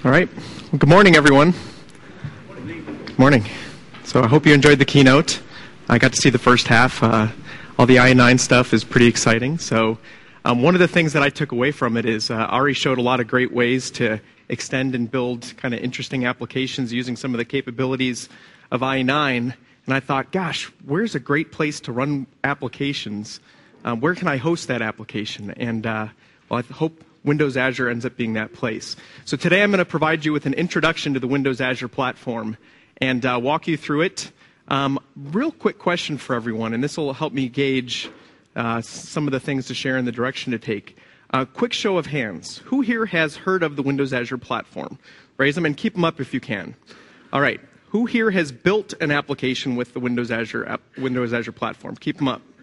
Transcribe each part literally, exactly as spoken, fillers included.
All right. Well, good morning, everyone. Good morning. So I hope you enjoyed the keynote. I got to see the first half. Uh, all the I nine stuff is pretty exciting. So um, one of the things that I took away from it is uh, Ari showed a lot of great ways to extend and build kind of interesting applications using some of the capabilities of I nine. And I thought, gosh, where's a great place to run applications? Um, where can I host that application? And uh, well, I hope Windows Azure ends up being that place. So today I'm going to provide you with an introduction to the Windows Azure platform and uh, walk you through it. Um, real quick question for everyone, and this will help me gauge uh, some of the things to share and the direction to take. Uh, quick show of hands. Who here has heard of the Windows Azure platform? Raise them and keep them up if you can. All right. Who here has built an application with the Windows Azure app, Windows Azure platform? Keep them up.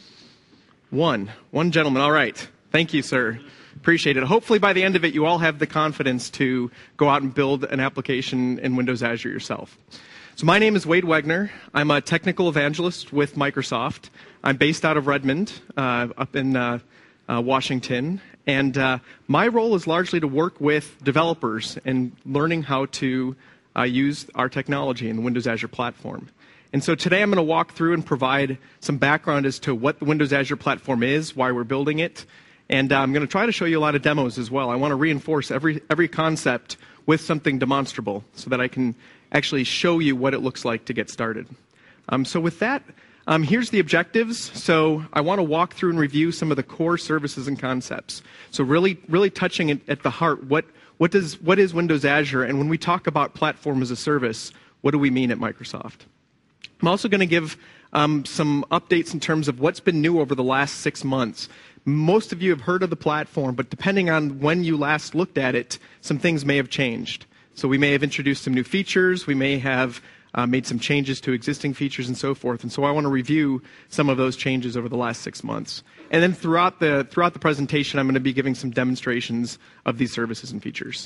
One. One gentleman. All right. Thank you, sir. Appreciate it. Hopefully by the end of it, you all have the confidence to go out and build an application in Windows Azure yourself. So my name is Wade Wegner. I'm a technical evangelist with Microsoft. I'm based out of Redmond, uh, up in uh, uh, Washington. And uh, my role is largely to work with developers and learning how to uh, use our technology in the Windows Azure platform. And so today I'm going to walk through and provide some background as to what the Windows Azure platform is, why we're building it. And uh, I'm going to try to show you a lot of demos as well. I want to reinforce every, every concept with something demonstrable so that I can actually show you what it looks like to get started. Um, so with that, um, here's the objectives. So I want to walk through and review some of the core services and concepts. So really, really touching it at the heart, what, what, does, what is Windows Azure? And when we talk about platform as a service, what do we mean at Microsoft? I'm also going to give um, some updates in terms of what's been new over the last six months. Most of you have heard of the platform, but depending on when you last looked at it, some things may have changed. So we may have introduced some new features, we may have uh, made some changes to existing features and so forth. And so I want to review some of those changes over the last six months. And then throughout the, throughout the presentation, I'm going to be giving some demonstrations of these services and features.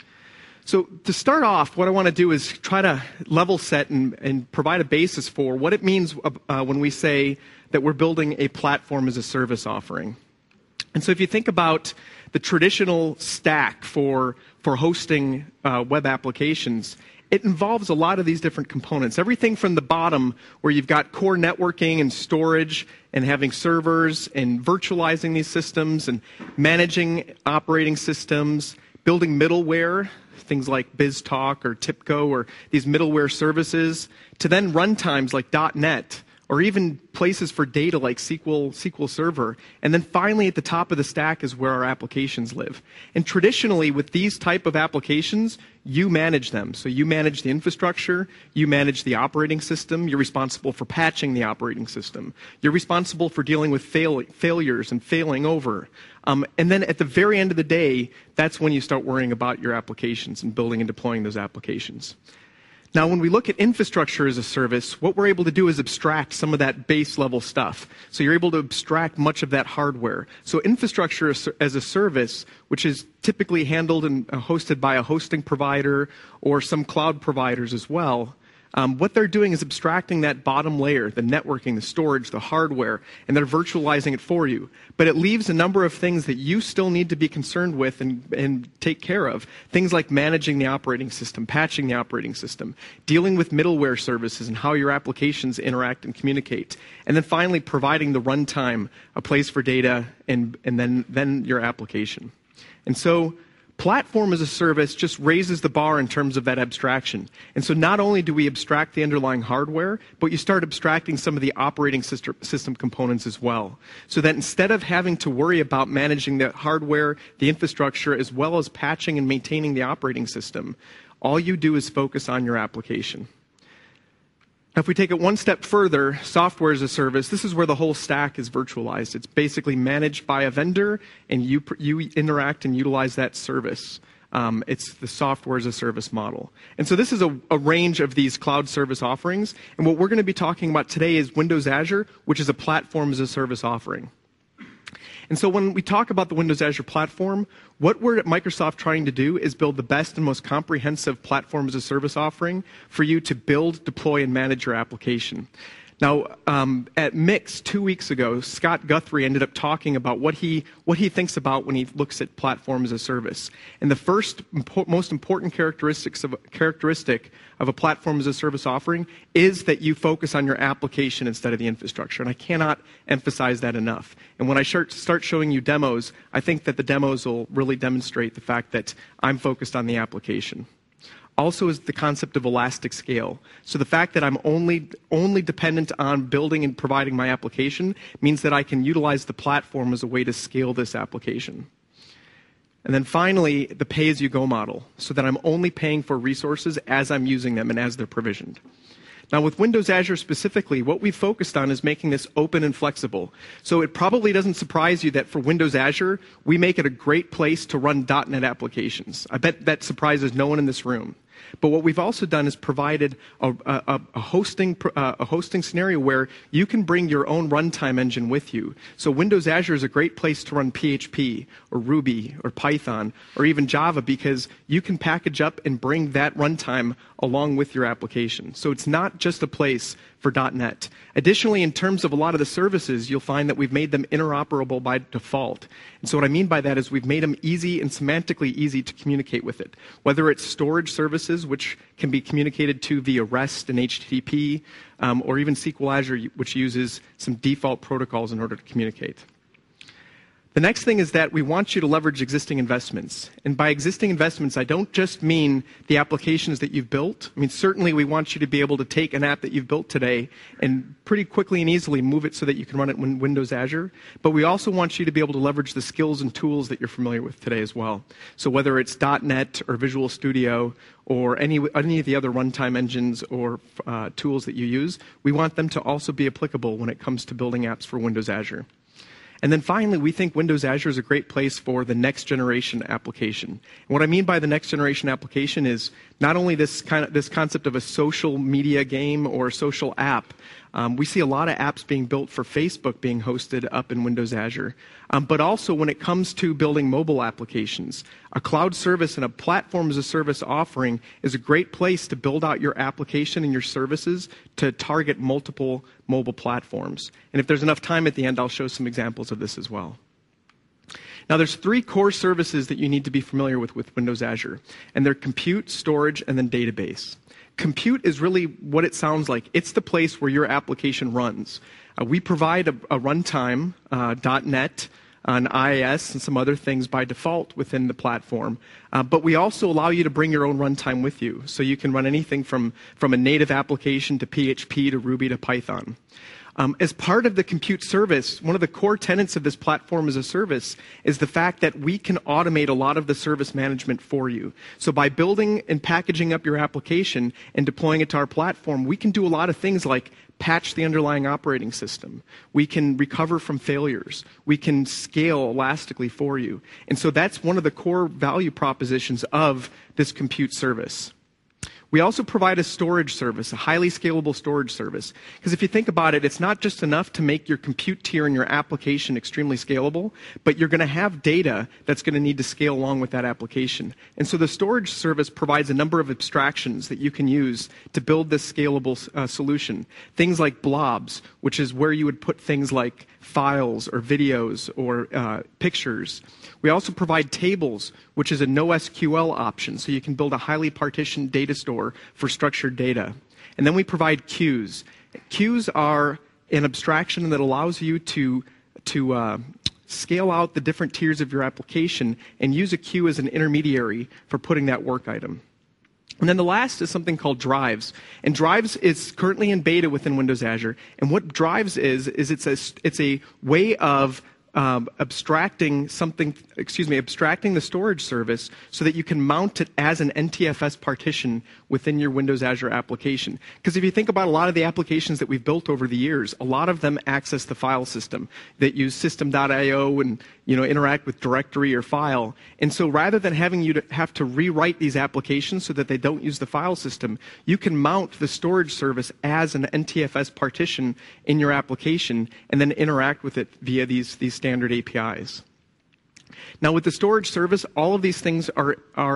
So to start off, what I want to do is try to level set and, and provide a basis for what it means uh, when we say that we're building a platform as a service offering. And so if you think about the traditional stack for, for hosting uh, web applications, it involves a lot of these different components. Everything from the bottom, where you've got core networking and storage and having servers and virtualizing these systems and managing operating systems, building middleware, things like BizTalk or TIBCO or these middleware services, to then runtimes like dot net, or even places for data like S Q L, S Q L Server. And then finally at the top of the stack is where our applications live. And traditionally with these type of applications, you manage them. So you manage the infrastructure, you manage the operating system, you're responsible for patching the operating system. You're responsible for dealing with fail failures and failing over. Um, and then at the very end of the day, that's when you start worrying about your applications and building and deploying those applications. Now, when we look at infrastructure as a service, what we're able to do is abstract some of that base level stuff. So you're able to abstract much of that hardware. So infrastructure as a service, which is typically handled and hosted by a hosting provider or some cloud providers as well, Um, what they're doing is abstracting that bottom layer, the networking, the storage, the hardware, and they're virtualizing it for you. But it leaves a number of things that you still need to be concerned with and, and take care of. Things like managing the operating system, patching the operating system, dealing with middleware services and how your applications interact and communicate. And then finally, providing the runtime, a place for data, and, and then, then your application. And so platform as a service just raises the bar in terms of that abstraction. And so not only do we abstract the underlying hardware, but you start abstracting some of the operating system components as well. So that instead of having to worry about managing the hardware, the infrastructure, as well as patching and maintaining the operating system, all you do is focus on your application. Now, if we take it one step further, software as a service, this is where the whole stack is virtualized. It's basically managed by a vendor, and you, you interact and utilize that service. Um, it's the software as a service model. And so this is a, a range of these cloud service offerings. And what we're going to be talking about today is Windows Azure, which is a platform as a service offering. And so when we talk about the Windows Azure platform, what we're at Microsoft trying to do is build the best and most comprehensive platform as a service offering for you to build, deploy, and manage your application. Now, um, at Mix two weeks ago, Scott Guthrie ended up talking about what he what he thinks about when he looks at platform as a service. And the first impo- most important characteristics of characteristic of a platform as a service offering is that you focus on your application instead of the infrastructure. And I cannot emphasize that enough. And when I start start showing you demos, I think that the demos will really demonstrate the fact that I'm focused on the application. Also is the concept of elastic scale. So the fact that I'm only only dependent on building and providing my application means that I can utilize the platform as a way to scale this application. And then finally, the pay-as-you-go model, so that I'm only paying for resources as I'm using them and as they're provisioned. Now, with Windows Azure specifically, what we've focused on is making this open and flexible. So it probably doesn't surprise you that for Windows Azure, we make it a great place to run dot net applications. I bet that surprises no one in this room. But what we've also done is provided a, a, a, hosting, uh, a hosting scenario where you can bring your own runtime engine with you. So Windows Azure is a great place to run P H P or Ruby or Python or even Java because you can package up and bring that runtime along with your application. So it's not just a place for dot net. Additionally, in terms of a lot of the services, you'll find that we've made them interoperable by default. And so what I mean by that is we've made them easy and semantically easy to communicate with it. Whether it's storage services, which can be communicated to via REST and H T T P, um, or even S Q L Azure, which uses some default protocols in order to communicate. The next thing is that we want you to leverage existing investments. And by existing investments, I don't just mean the applications that you've built. I mean, certainly we want you to be able to take an app that you've built today and pretty quickly and easily move it so that you can run it in Windows Azure. But we also want you to be able to leverage the skills and tools that you're familiar with today as well. So whether it's dot net or Visual Studio or any, any of the other runtime engines or uh, tools that you use, we want them to also be applicable when it comes to building apps for Windows Azure. And then finally, we think Windows Azure is a great place for the next generation application. And what I mean by the next generation application is not only this kind of this concept of a social media game or a social app. Um, we see a lot of apps being built for Facebook being hosted up in Windows Azure. Um, but also when it comes to building mobile applications, a cloud service and a platform as a service offering is a great place to build out your application and your services to target multiple mobile platforms. And if there's enough time at the end, I'll show some examples of this as well. Now, there's three core services that you need to be familiar with with Windows Azure, and they're compute, storage, and then database. Compute is really what it sounds like. It's the place where your application runs. Uh, we provide a, a runtime, uh, .NET, on I I S and some other things by default within the platform. Uh, but we also allow you to bring your own runtime with you. So you can run anything from, from a native application to P H P to Ruby to Python. Um, as part of the compute service, one of the core tenets of this platform as a service is the fact that we can automate a lot of the service management for you. So by building and packaging up your application and deploying it to our platform, we can do a lot of things like patch the underlying operating system. We can recover from failures. We can scale elastically for you. And so that's one of the core value propositions of this compute service. We also provide a storage service, a highly scalable storage service. Because if you think about it, it's not just enough to make your compute tier and your application extremely scalable, but you're going to have data that's going to need to scale along with that application. And so the storage service provides a number of abstractions that you can use to build this scalable uh, solution. Things like blobs, which is where you would put things like files or videos or uh, pictures. We also provide tables, which is a NoSQL option, so you can build a highly partitioned data store for structured data. And then we provide queues. Queues are an abstraction that allows you to, to uh, scale out the different tiers of your application and use a queue as an intermediary for putting that work item. And then the last is something called Drives. And Drives is currently in beta within Windows Azure. And what Drives is, is it's a, it's a way of Um, abstracting something, excuse me, abstracting the storage service so that you can mount it as an N T F S partition within your Windows Azure application. Because if you think about a lot of the applications that we've built over the years, a lot of them access the file system that use system dot I O and, you know, interact with directory or file. And so rather than having you to have to rewrite these applications so that they don't use the file system, you can mount the storage service as an N T F S partition in your application and then interact with it via these, these standard A P Is. Now, with the storage service, all of these things are, are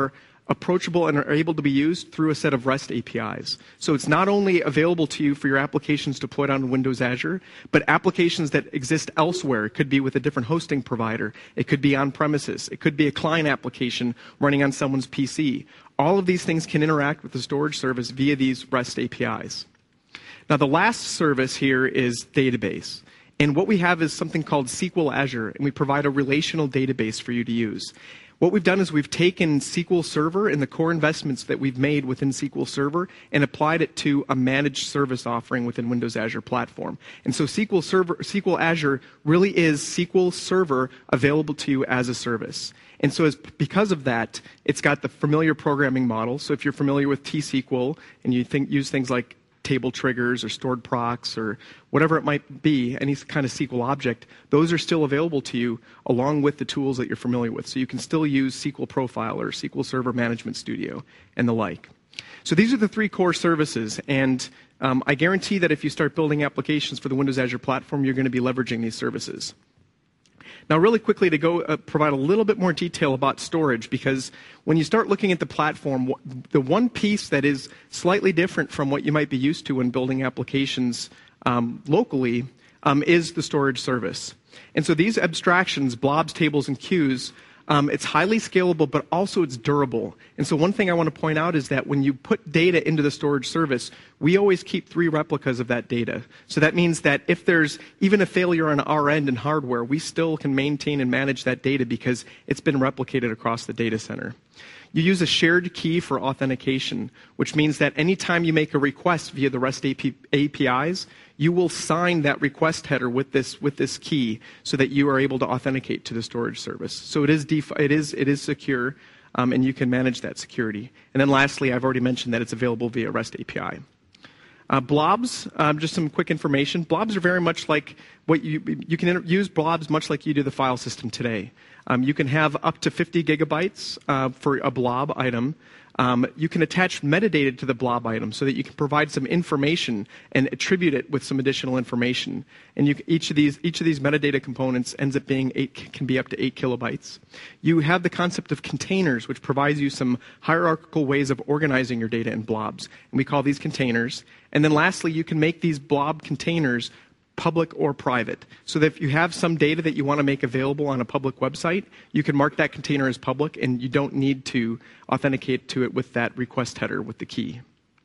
approachable and are able to be used through a set of REST A P Is. So it's not only available to you for your applications deployed on Windows Azure, but applications that exist elsewhere. It could be with a different hosting provider. It could be on premises. It could be a client application running on someone's P C. All of these things can interact with the storage service via these REST A P Is. Now, the last service here is database. And what we have is something called S Q L Azure, and we provide a relational database for you to use. What we've done is we've taken S Q L Server and the core investments that we've made within S Q L Server and applied it to a managed service offering within Windows Azure Platform. And so S Q L Server, S Q L Azure really is S Q L Server available to you as a service. And so as, because of that, it's got the familiar programming model. So if you're familiar with T S Q L and you think, use things like table triggers or stored procs or whatever it might be, any kind of S Q L object, those are still available to you along with the tools that you're familiar with. So you can still use S Q L Profiler, S Q L Server Management Studio, and the like. So these are the three core services, and um, I guarantee that if you start building applications for the Windows Azure platform, you're going to be leveraging these services. Now, really quickly to go uh, provide a little bit more detail about storage, because when you start looking at the platform, the one piece that is slightly different from what you might be used to when building applications um, locally um, is the storage service. And so these abstractions, blobs, tables, and queues, Um, it's highly scalable, but also it's durable. And so one thing I want to point out is that when you put data into the storage service, we always keep three replicas of that data. So that means that if there's even a failure on our end in hardware, we still can maintain and manage that data because it's been replicated across the data center. You use a shared key for authentication, which means that anytime you make a request via the REST A P Is, you will sign that request header with this with this key so that you are able to authenticate to the storage service. So it is def it is it is secure, um, and you can manage that security. And then lastly, I've already mentioned that it's available via REST A P I. Uh, blobs, um, just some quick information. Blobs are very much like what you you can use blobs much like you do the file system today. Um, you can have up to fifty gigabytes uh, for a blob item. Um, you can attach metadata to the blob item so that you can provide some information and attribute it with some additional information. And you, each of these each of these metadata components ends up being eight can be up to eight kilobytes. You have the concept of containers, which provides you some hierarchical ways of organizing your data in blobs, and we call these containers. And then lastly, you can make these blob containers public or private. So that if you have some data that you want to make available on a public website, you can mark that container as public, and you don't need to authenticate to it with that request header with the key.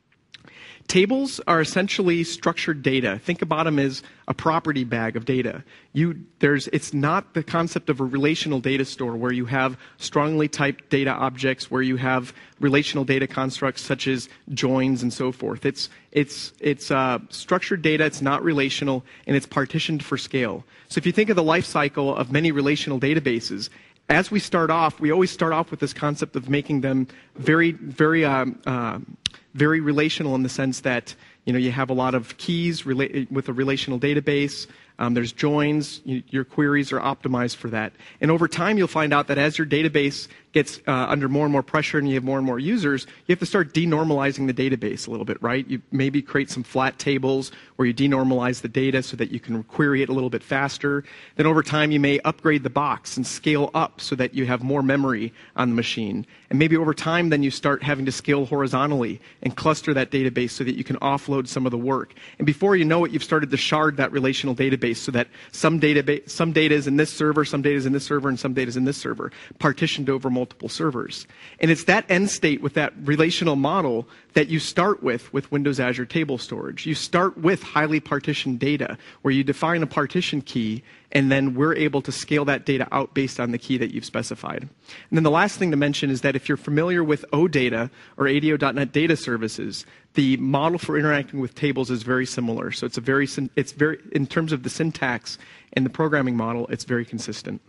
Tables are essentially structured data. Think about them as a property bag of data. You, there's, it's not the concept of a relational data store where you have strongly typed data objects, where you have relational data constructs such as joins and so forth. It's, it's, it's uh, structured data, it's not relational, and it's partitioned for scale. So if you think of the life cycle of many relational databases, as we start off, we always start off with this concept of making them very, very, um, uh, very relational in the sense that you know you have a lot of keys rela- with a relational database. Um, there's joins. You, your queries are optimized for that. And over time, you'll find out that as your database gets uh, under more and more pressure and you have more and more users, you have to start denormalizing the database a little bit, right? You maybe create some flat tables where you denormalize the data so that you can query it a little bit faster. Then over time, you may upgrade the box and scale up so that you have more memory on the machine. And maybe over time, then you start having to scale horizontally and cluster that database so that you can offload some of the work. And before you know it, you've started to shard that relational database so that some data, some data is in this server, some data is in this server, and some data is in this server, partitioned over multiple servers. And it's that end state with that relational model that you start with with Windows Azure Table Storage. You start with highly partitioned data where you define a partition key, and then we're able to scale that data out based on the key that you've specified. And then the last thing to mention is that if you're familiar with OData or A D O dot net data services, the model for interacting with tables is very similar. So it's a very, it's very, in terms of the syntax and the programming model, it's very consistent.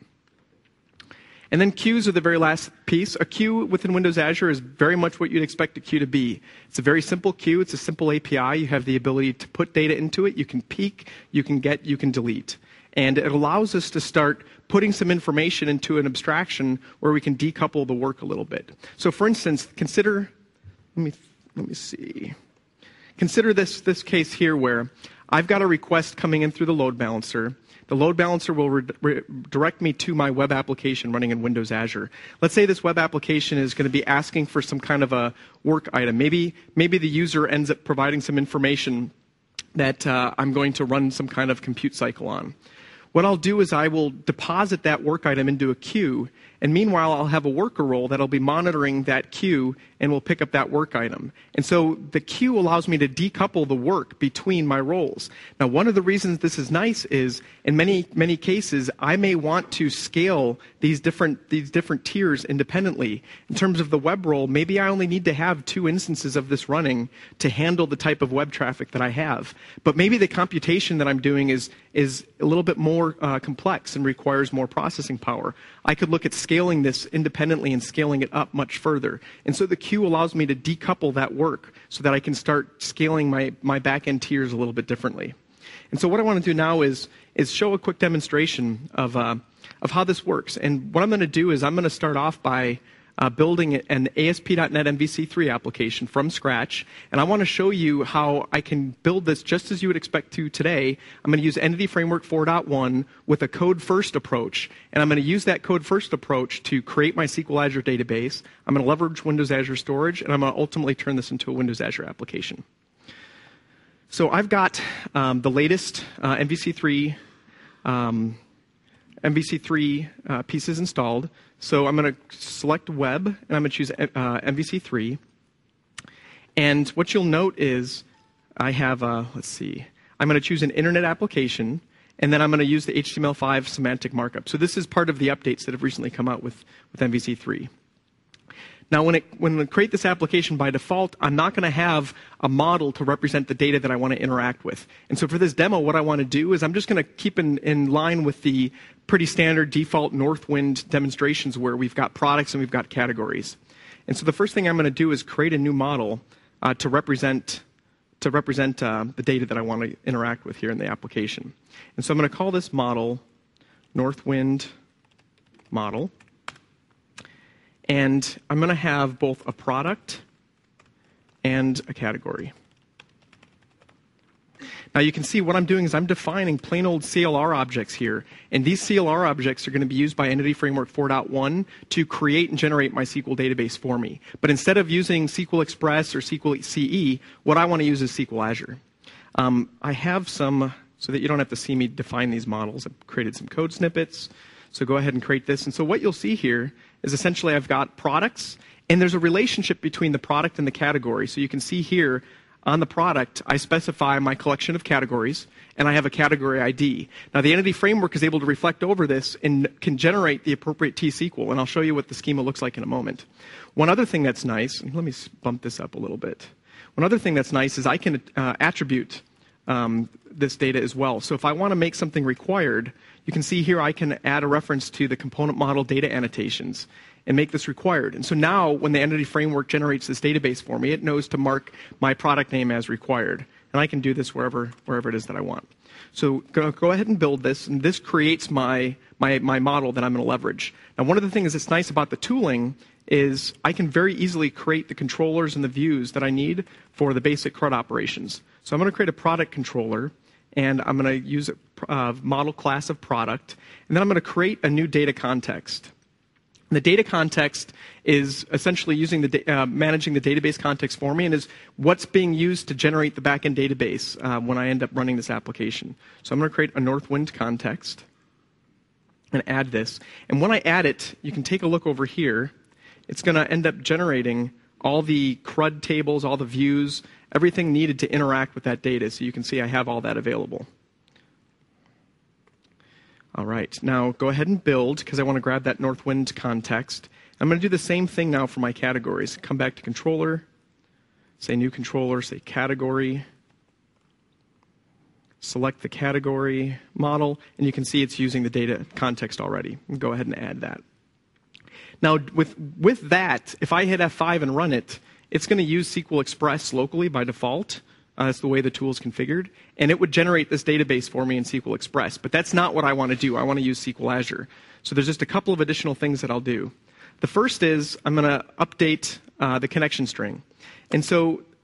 And then queues are the very last piece. A queue within Windows Azure is very much what you'd expect a queue to be. It's a very simple queue. It's a simple A P I. You have the ability to put data into it. You can peek, you can get, you can delete. And it allows us to start putting some information into an abstraction where we can decouple the work a little bit. So for instance, consider, let me, let me see. Consider this, this case here where I've got a request coming in through the load balancer the load balancer will re- re- direct me to my web application running in Windows Azure. Let's say this web application is going to be asking for some kind of a work item. Maybe, maybe the user ends up providing some information that uh, I'm going to run some kind of compute cycle on. What I'll do is I will deposit that work item into a queue, and meanwhile I'll have a worker role that'll be monitoring that queue and will pick up that work item. And so the queue allows me to decouple the work between my roles. Now, one of the reasons this is nice is in many, many cases, I may want to scale these different, these different tiers independently. In terms of the web role, maybe I only need to have two instances of this running to handle the type of web traffic that I have. But maybe the computation that I'm doing is, is a little bit more uh, complex and requires more processing power. I could look at scaling this independently and scaling it up much further. And so the queue allows me to decouple that work so that I can start scaling my, my back-end tiers a little bit differently. And so what I want to do now is, is show a quick demonstration of, uh, of how this works. And what I'm going to do is I'm going to start off by uh, building an A S P dot net M V C three application from scratch. And I want to show you how I can build this just as you would expect to today. I'm going to use Entity Framework four point one with a code-first approach. And I'm going to use that code-first approach to create my S Q L Azure database. I'm going to leverage Windows Azure Storage, and I'm going to ultimately turn this into a Windows Azure application. So I've got um, the latest uh, M V C three um, M V C three uh, pieces installed. So I'm going to select Web, and I'm going to choose uh, M V C three. And what you'll note is I have, uh, let's see, I'm going to choose an internet application, and then I'm going to use the H T M L five semantic markup. So this is part of the updates that have recently come out with, with M V C three. Now, when, it, when I create this application by default, I'm not going to have a model to represent the data that I want to interact with. And so for this demo, what I want to do is I'm just going to keep in, in line with the pretty standard default Northwind demonstrations where we've got products and we've got categories. And so the first thing I'm going to do is create a new model uh, to represent, to represent uh, the data that I want to interact with here in the application. And so I'm going to call this model Northwind model. And I'm going to have both a product and a category. Now you can see what I'm doing is I'm defining plain old C L R objects here. And these C L R objects are going to be used by Entity Framework four point one to create and generate my S Q L database for me. But instead of using S Q L Express or S Q L C E, what I want to use is S Q L Azure. Um, I have some, so that you don't have to see me define these models, I've created some code snippets. So go ahead and create this. And so what you'll see here is essentially I've got products, and there's a relationship between the product and the category. So you can see here on the product, I specify my collection of categories, and I have a category I D. Now the Entity Framework is able to reflect over this and can generate the appropriate T S Q L, and I'll show you what the schema looks like in a moment. One other thing that's nice, and let me bump this up a little bit. One other thing that's nice is I can uh, attribute um, this data as well. So if I want to make something required, you can see here I can add a reference to the component model data annotations and make this required. And so now when the Entity Framework generates this database for me, it knows to mark my product name as required. And I can do this wherever, wherever it is that I want. So go, go ahead and build this, and this creates my, my, my model that I'm going to leverage. Now one of the things that's nice about the tooling is I can very easily create the controllers and the views that I need for the basic CRUD operations. So I'm going to create a product controller, and I'm going to use a uh, model class of product, and then I'm going to create a new data context. The data context is essentially using the uh, managing the database context for me, and is what's being used to generate the backend database uh, when I end up running this application. So I'm going to create a Northwind context and add this. And when I add it, you can take a look over here. It's going to end up generating all the CRUD tables, all the views, everything needed to interact with that data. So you can see I have all that available. All right, now go ahead and build, because I want to grab that Northwind context. I'm going to do the same thing now for my categories. Come back to controller, say new controller, say category. Select the category model, and you can see it's using the data context already. Go ahead and add that. Now, with, with that, if I hit F five and run it, it's going to use S Q L Express locally by default. Uh, that's the way the tool is configured. And it would generate this database for me in S Q L Express. But that's not what I want to do. I want to use S Q L Azure. So there's just a couple of additional things that I'll do. The first is I'm going to update uh, the connection string. And so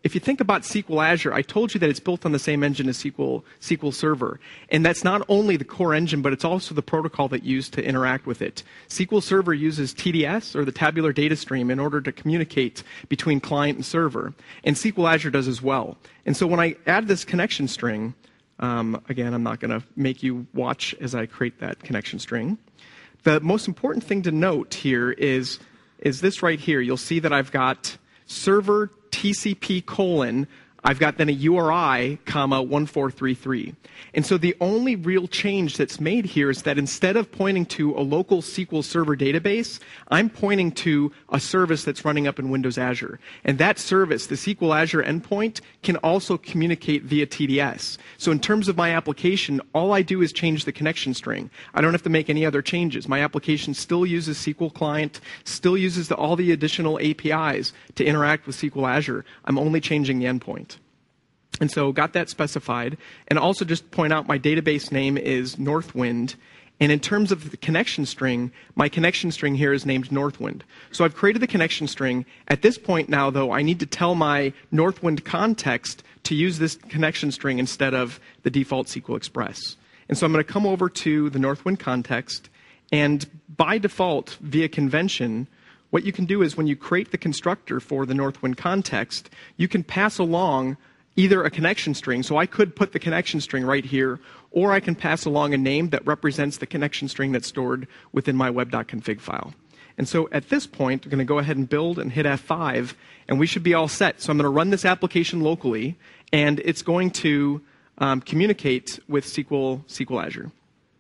if you think about S Q L Azure, I told you that it's built on the same engine as S Q L, S Q L Server. And that's not only the core engine, but it's also the protocol that used to interact with it. S Q L Server uses T D S, or the tabular data stream, in order to communicate between client and server. And S Q L Azure does as well. And so when I add this connection string, um, again, I'm not going to make you watch as I create that connection string. The most important thing to note here is, is this right here. You'll see that I've got server T C P colon, I've got then a U R I, comma, one four three three. And so the only real change that's made here is that instead of pointing to a local S Q L Server database, I'm pointing to a service that's running up in Windows Azure. And that service, the S Q L Azure endpoint, can also communicate via T D S. So in terms of my application, all I do is change the connection string. I don't have to make any other changes. My application still uses S Q L Client, still uses the, all the additional A P Is to interact with S Q L Azure. I'm only changing the endpoint. And so got that specified. And also just point out my database name is Northwind. And in terms of the connection string, my connection string here is named Northwind. So I've created the connection string. At this point now, though, I need to tell my Northwind context to use this connection string instead of the default S Q L Express. And so I'm going to come over to the Northwind context. And by default, via convention, what you can do is when you create the constructor for the Northwind context, you can pass along either a connection string, so I could put the connection string right here, or I can pass along a name that represents the connection string that's stored within my web.config file. And so at this point, I'm going to go ahead and build and hit F five, and we should be all set. So I'm going to run this application locally, and it's going to um, communicate with S Q L, S Q L Azure.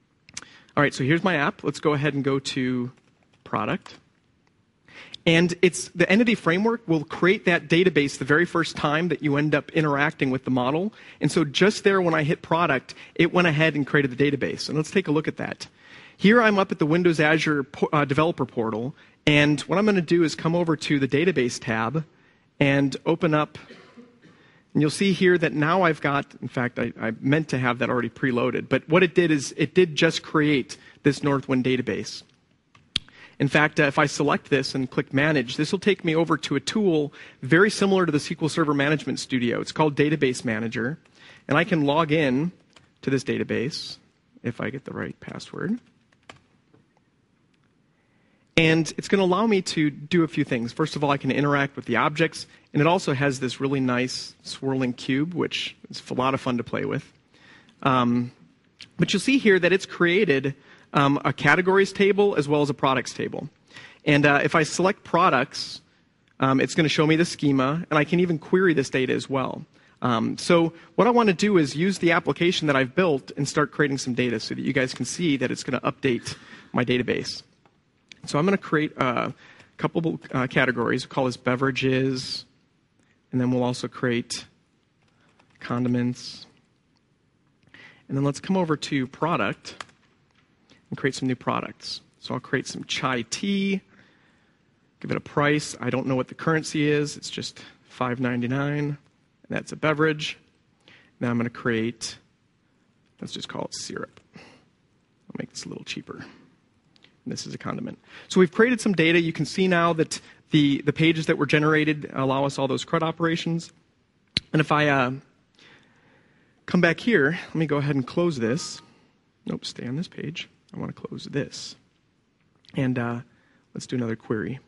All right, so here's my app. Let's go ahead and go to product. And it's the entity framework will create that database the very first time that you end up interacting with the model. And so just there when I hit product, it went ahead and created the database. And let's take a look at that. Here I'm up at the Windows Azure uh, developer portal. And what I'm going to do is come over to the database tab and open up. And you'll see here that now I've got, in fact, I, I meant to have that already preloaded. But what it did is it did just create this Northwind database. In fact, uh, if I select this and click Manage, this will take me over to a tool very similar to the S Q L Server Management Studio. It's called Database Manager. And I can log in to this database if I get the right password. And it's going to allow me to do a few things. First of all, I can interact with the objects. And it also has this really nice swirling cube, which is a lot of fun to play with. Um, but you'll see here that it's created Um, a categories table as well as a products table. And uh, if I select products, um, it's going to show me the schema, and I can even query this data as well. Um, so what I want to do is use the application that I've built and start creating some data so that you guys can see that it's going to update my database. So I'm going to create a couple uh, categories. We'll call this beverages, and then we'll also create condiments. And then let's come over to product and create some new products. So I'll create some chai tea, give it a price. I don't know what the currency is. It's just five ninety-nine. And that's a beverage. Now I'm going to create, let's just call it syrup. I'll make this a little cheaper. And this is a condiment. So we've created some data. You can see now that the, the pages that were generated allow us all those CRUD operations. And if I uh, come back here, let me go ahead and close this. Nope, stay on this page. I want to close this. And uh, let's do another query.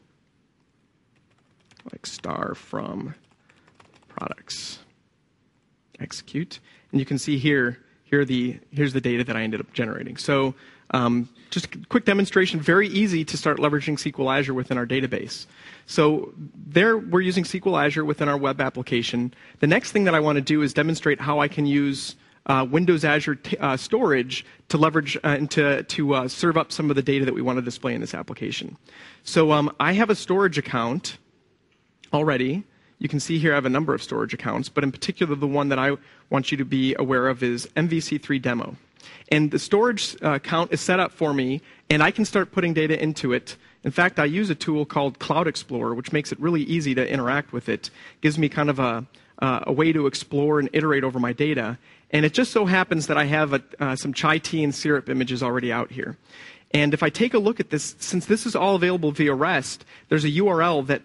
Like star from products. Execute. And you can see here, here are the, here's the data that I ended up generating. So um, just a quick demonstration, very easy to start leveraging S Q L Azure within our database. So there we're using S Q L Azure within our web application. The next thing that I want to do is demonstrate how I can use Uh, Windows Azure t uh, storage to leverage uh, and to, to uh, serve up some of the data that we want to display in this application. So um, I have a storage account already. You can see here I have a number of storage accounts, but in particular the one that I want you to be aware of is M V C three demo. And the storage uh, account is set up for me, and I can start putting data into it. In fact, I use a tool called Cloud Explorer, which makes it really easy to interact with it. Gives me kind of a, uh, a way to explore and iterate over my data. And it just so happens that I have a, uh, some chai tea and syrup images already out here. And if I take a look at this, since this is all available via REST, there's a U R L that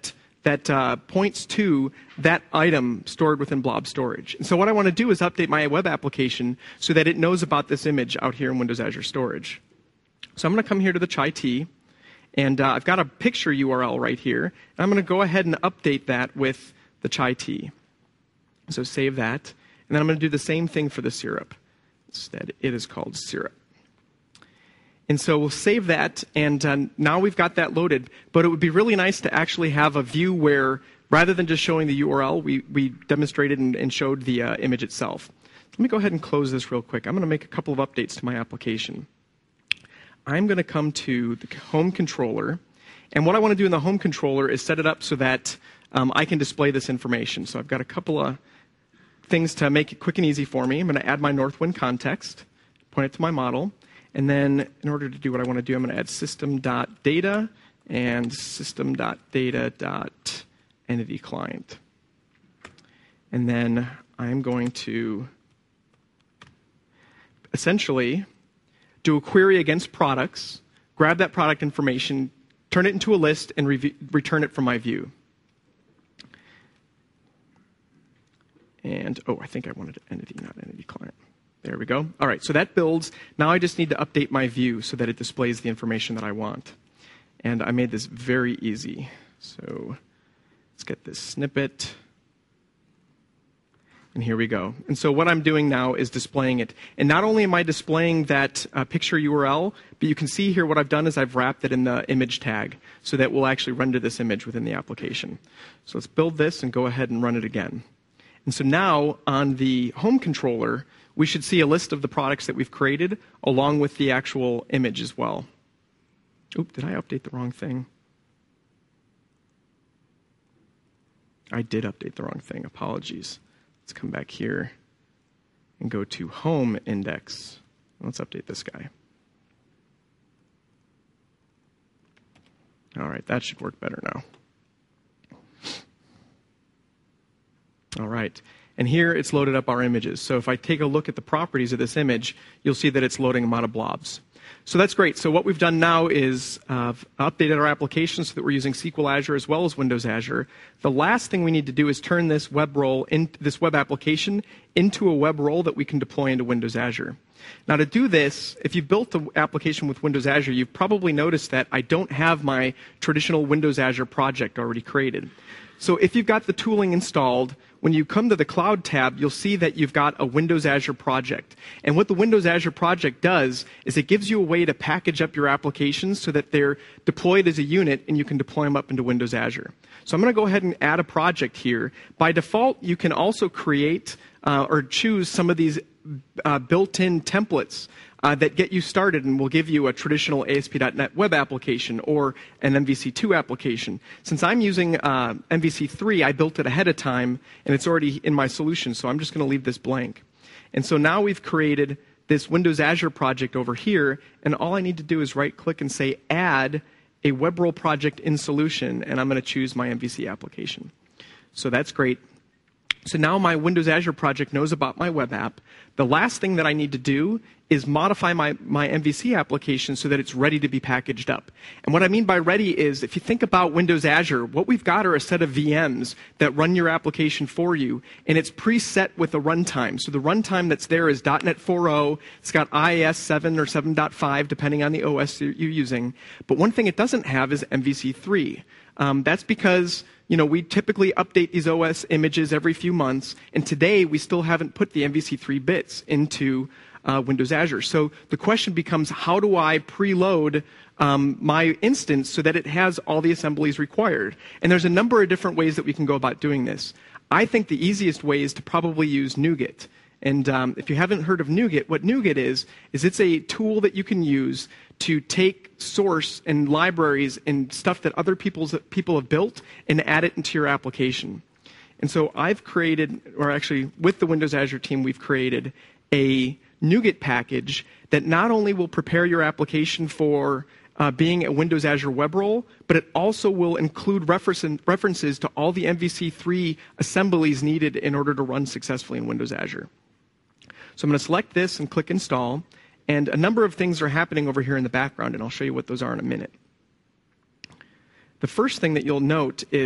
that uh, points to that item stored within blob storage. And so what I want to do is update my web application so that it knows about this image out here in Windows Azure Storage. So I'm going to come here to the Chai Tea, and uh, I've got a picture U R L right here. And I'm going to go ahead and update that with the Chai Tea. So save that. And then I'm going to do the same thing for the syrup. Instead, it is called syrup. And so we'll save that, and uh, now we've got that loaded. But it would be really nice to actually have a view where, rather than just showing the U R L, we, we demonstrated and, and showed the uh, image itself. Let me go ahead and close this real quick. I'm going to make a couple of updates to my application. I'm going to come to the home controller. And what I want to do in the home controller is set it up so that um, I can display this information. So I've got a couple of things to make it quick and easy for me. I'm going to add my Northwind context, point it to my model. And then in order to do what I want to do, I'm going to add system.data and system.data.entity client. And then I'm going to essentially do a query against products, grab that product information, turn it into a list, and re- return it from my view. And, oh, I think I wanted entity, not entity client. There we go. All right, so that builds. Now I just need to update my view so that it displays the information that I want. And I made this very easy. So let's get this snippet. And here we go. And so what I'm doing now is displaying it. And not only am I displaying that uh, picture U R L, but you can see here what I've done is I've wrapped it in the image tag so that we'll actually render this image within the application. So let's build this and go ahead and run it again. And so now on the home controller, we should see a list of the products that we've created along with the actual image as well. Oop, did I update the wrong thing? I did update the wrong thing. Apologies. Let's come back here and go to home index. Let's update this guy. All right, that should work better now. All right. And here it's loaded up our images. So if I take a look at the properties of this image, you'll see that it's loading them out of blobs. So that's great. So what we've done now is uh, updated our application so that we're using S Q L Azure as well as Windows Azure. The last thing we need to do is turn this web role, in, this web application, into a web role that we can deploy into Windows Azure. Now to do this, if you've built the application with Windows Azure, you've probably noticed that I don't have my traditional Windows Azure project already created. So if you've got the tooling installed, when you come to the Cloud tab, you'll see that you've got a Windows Azure project. And what the Windows Azure project does is it gives you a way to package up your applications so that they're deployed as a unit and you can deploy them up into Windows Azure. So I'm going to go ahead and add a project here. By default, you can also create uh, or choose some of these uh, built-in templates Uh, that get you started and will give you a traditional A S P dot net web application or an M V C two application. Since I'm using uh, M V C three, I built it ahead of time, and it's already in my solution, so I'm just going to leave this blank. And so now we've created this Windows Azure project over here, and all I need to do is right-click and say Add a web role project in solution, and I'm going to choose my M V C application. So that's great. So now my Windows Azure project knows about my web app. The last thing that I need to do is modify my, my M V C application so that it's ready to be packaged up. And what I mean by ready is, if you think about Windows Azure, what we've got are a set of V Ms that run your application for you, and it's preset with a runtime. So the runtime that's there is .NET four point oh. It's got I I S seven or seven point five, depending on the O S you're using. But one thing it doesn't have is M V C three. Um, that's because you know, we typically update these O S images every few months, and today we still haven't put the M V C three bits into uh, Windows Azure. So the question becomes, how do I preload um, my instance so that it has all the assemblies required? And there's a number of different ways that we can go about doing this. I think the easiest way is to probably use NuGet. And um, if you haven't heard of NuGet, what NuGet is, is it's a tool that you can use to take source and libraries and stuff that other people's, people have built and add it into your application. And so I've created, or actually with the Windows Azure team, we've created a NuGet package that not only will prepare your application for uh, being a Windows Azure web role, but it also will include reference, references to all the M V C three assemblies needed in order to run successfully in Windows Azure. So I'm going to select this and click Install. And a number of things are happening over here in the background, and I'll show you what those are in a minute. The first thing that you'll note is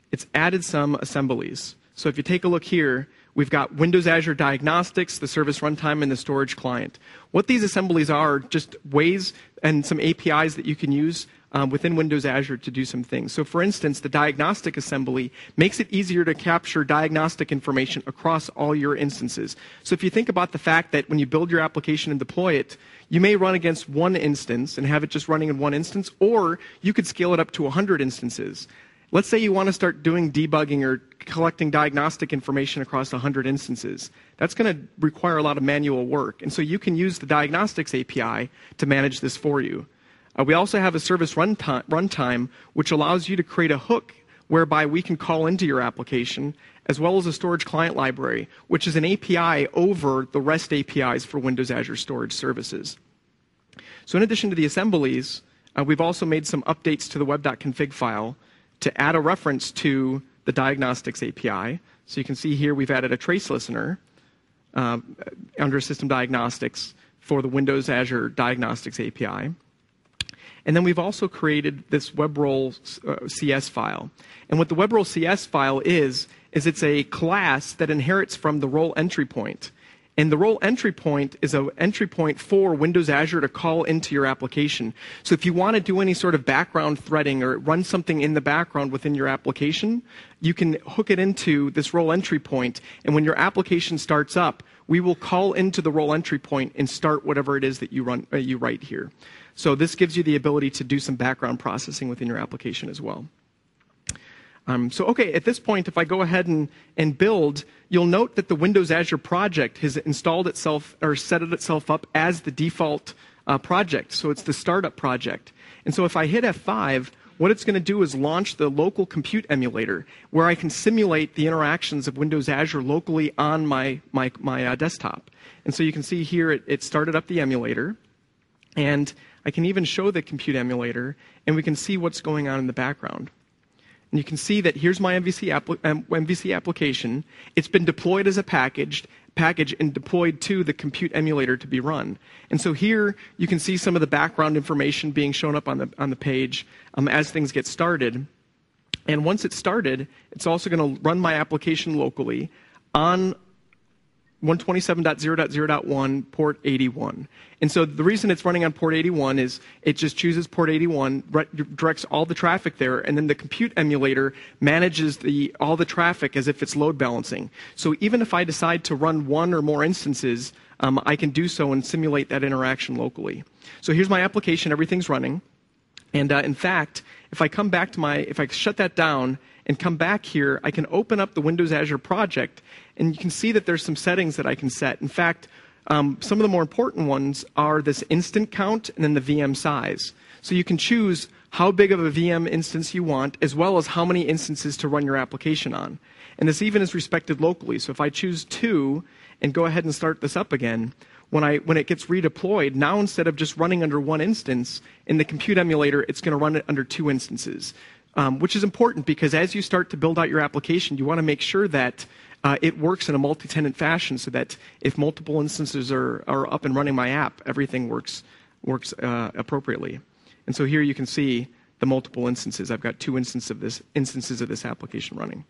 it's added some assemblies. So if you take a look here, we've got Windows Azure Diagnostics, the service runtime, and the storage client. What these assemblies are, just ways and some A P Is that you can use um, within Windows Azure to do some things. So for instance, the diagnostic assembly makes it easier to capture diagnostic information across all your instances. So if you think about the fact that when you build your application and deploy it, you may run against one instance and have it just running in one instance, or you could scale it up to one hundred instances. Let's say you want to start doing debugging or collecting diagnostic information across one hundred instances. That's going to require a lot of manual work. And so you can use the diagnostics A P I to manage this for you. Uh, we also have a service runtime, runtime, which allows you to create a hook whereby we can call into your application, as well as a storage client library, which is an A P I over the REST A P Is for Windows Azure Storage Services. So in addition to the assemblies, uh, we've also made some updates to the web.config file to add a reference to the diagnostics A P I. So you can see here we've added a trace listener uh, under System Diagnostics for the Windows Azure Diagnostics A P I. And then we've also created this WebRole uh, C S file. And what the WebRole C S file is, is it's a class that inherits from the role entry point. And the role entry point is an entry point for Windows Azure to call into your application. So if you want to do any sort of background threading or run something in the background within your application, you can hook it into this role entry point. And when your application starts up, we will call into the role entry point and start whatever it is that you run, uh, you write here. So this gives you the ability to do some background processing within your application as well. Um, so okay, at this point, if I go ahead and, and build, you'll note that the Windows Azure project has installed itself or set it itself up as the default uh, project. So it's the startup project. And so if I hit F five, what it's going to do is launch the local compute emulator, where I can simulate the interactions of Windows Azure locally on my, my, my uh, desktop. And so you can see here it, it started up the emulator. And I can even show the compute emulator, and we can see what's going on in the background. And you can see that here's my M V C, appli um, M V C application. It's been deployed as a packaged package and deployed to the compute emulator to be run. And so here you can see some of the background information being shown up on the, on the page um, as things get started. And once it's started, it's also going to run my application locally on one twenty-seven dot zero dot zero dot one port eighty-one. And so the reason it's running on port eighty-one is it just chooses port eighty-one, directs all the traffic there, and then the compute emulator manages the, all the traffic as if it's load balancing. So even if I decide to run one or more instances, um, I can do so and simulate that interaction locally. So here's my application, everything's running. And uh, in fact, if I come back to my, if I shut that down and come back here, I can open up the Windows Azure project, and you can see that there's some settings that I can set. In fact, um, some of the more important ones are this instant count and then the V M size. So you can choose how big of a V M instance you want, as well as how many instances to run your application on. And this even is respected locally. So if I choose two and go ahead and start this up again, when, I, when it gets redeployed, now instead of just running under one instance, in the compute emulator, it's going to run it under two instances. Um, which is important because as you start to build out your application, you want to make sure that uh, it works in a multi-tenant fashion so that if multiple instances are, are up and running my app, everything works, works uh, appropriately. And so here you can see the multiple instances. I've got two instances of this, instances of this application running.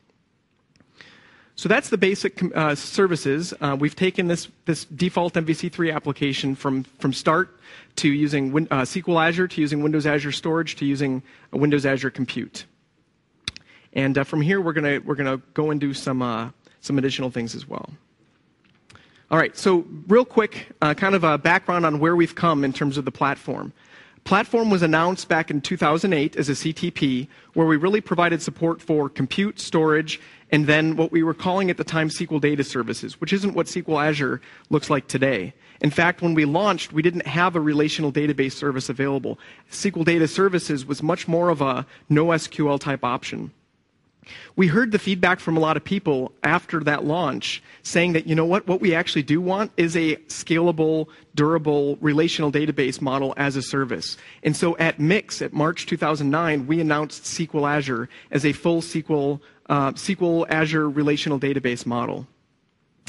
So that's the basic uh, services. Uh, we've taken this, this default M V C three application from, from start to using Win uh, S Q L Azure, to using Windows Azure Storage, to using Windows Azure Compute. And uh, from here, we're going we're gonna go and do some, uh, some additional things as well. All right, so real quick, uh, kind of a background on where we've come in terms of the platform. Platform was announced back in two thousand eight as a C T P, where we really provided support for compute, storage, and then what we were calling at the time S Q L Data Services, which isn't what S Q L Azure looks like today. In fact, when we launched, we didn't have a relational database service available. S Q L Data Services was much more of a no S Q L type option. We heard the feedback from a lot of people after that launch saying that, you know what, what we actually do want is a scalable, durable, relational database model as a service. And so at Mix, at March two thousand nine, we announced S Q L Azure as a full S Q L, uh, S Q L Azure relational database model.